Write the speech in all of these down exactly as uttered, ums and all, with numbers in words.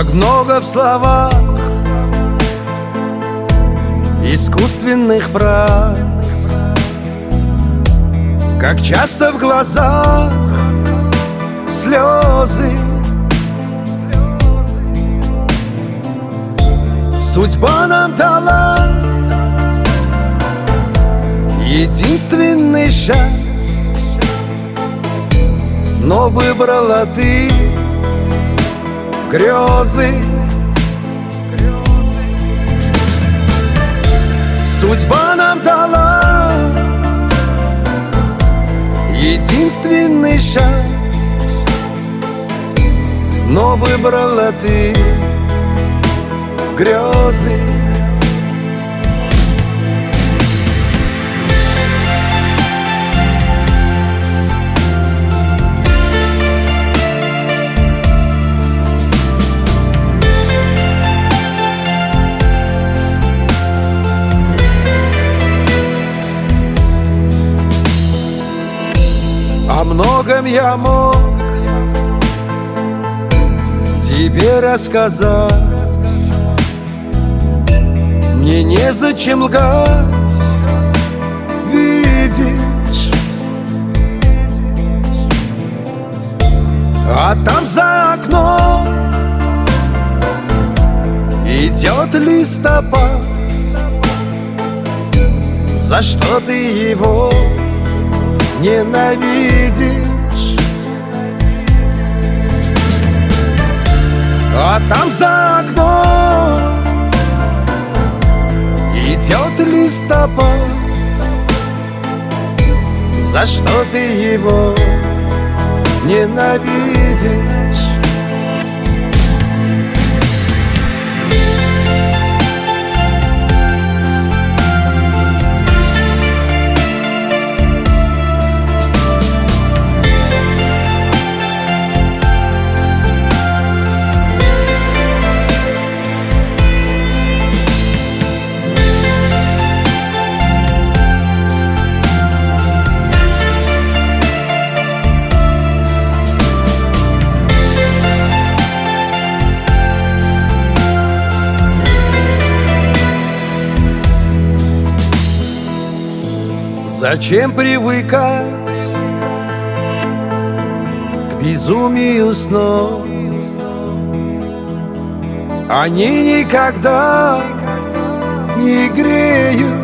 Как много в словах искусственных фраз, как часто в глазах слезы. Судьба нам дала единственный шанс, но выбрала ты грезы. Судьба нам дала единственный шанс, но выбрала ты грезы. О многом я мог тебе рассказать, мне незачем лгать, видишь. А там за окном идет листопад. За что ты его ненавидишь? А там за окном идет листопад. За что ты его ненавидишь? Зачем привыкать к безумию снов? Они никогда не греют.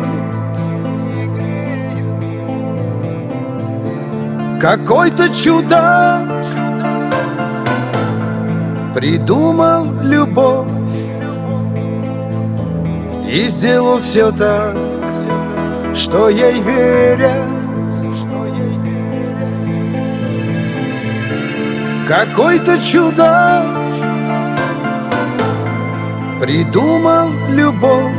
Какой-то чудак придумал любовь и сделал все так, что ей верят. Какой-то чудак придумал любовь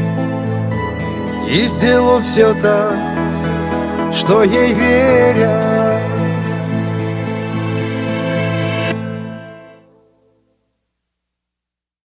и сделал все так, что ей верят.